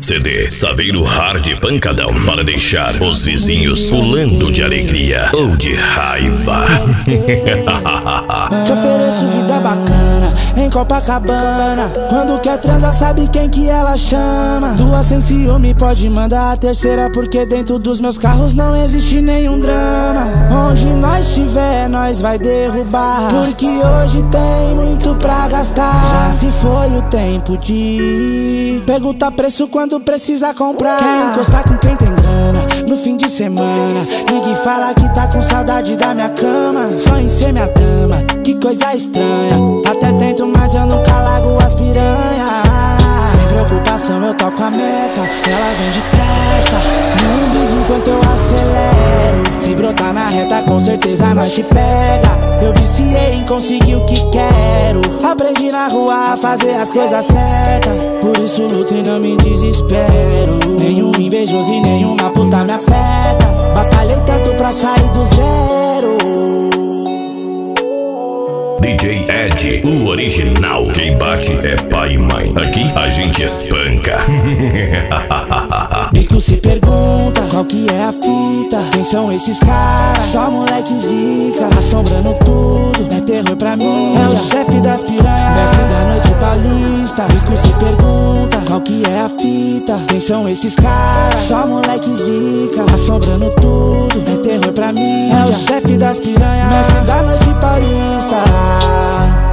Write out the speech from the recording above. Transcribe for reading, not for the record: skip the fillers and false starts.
CD Saveiro Hard Pancadão, para deixar os vizinhos pulando de alegria ou de raiva. Te ofereço vida bacana em Copacabana. Quando quer transar sabe quem que ela chama. Duas sem ciúme pode mandar a terceira, porque dentro dos meus carros não existe nenhum drama. Onde nós estiver nós vai derrubar, porque hoje tem muito pra gastar. Já se foi o tempo de perguntar preço quando precisa comprar. Quer encostar com quem tem grana no fim de semana, liga e fala que tá com saudade da minha cama. Só em ser minha dama, que coisa estranha. Até tento, mas eu nunca largo as piranhas. Sem preocupação eu toco a meta, ela vem de testa. Não liga enquanto eu acelero. Se brotar na reta com certeza nós te pega. Eu viciei em conseguir o que quero. Aprendi na rua a fazer as coisas certas, por isso luto e não me desespero. Nenhum invejoso e nenhuma puta me afeta. Batalhei tanto pra sair do zero. DJ Ed, o original. Quem bate é pai e mãe. Aqui a gente espanca. Bico se pergunta qual que é a fita. Quem são esses caras? Só moleque zica, assombrando tudo, é terror pra mim. É o chefe das piranhas, mestre da noite paulista. Bico se pergunta qual que é a fita. Quem são esses caras? Só moleque zica, assombrando tudo, é terror pra mim. É o chefe das piranhas, mestre da noite paulista.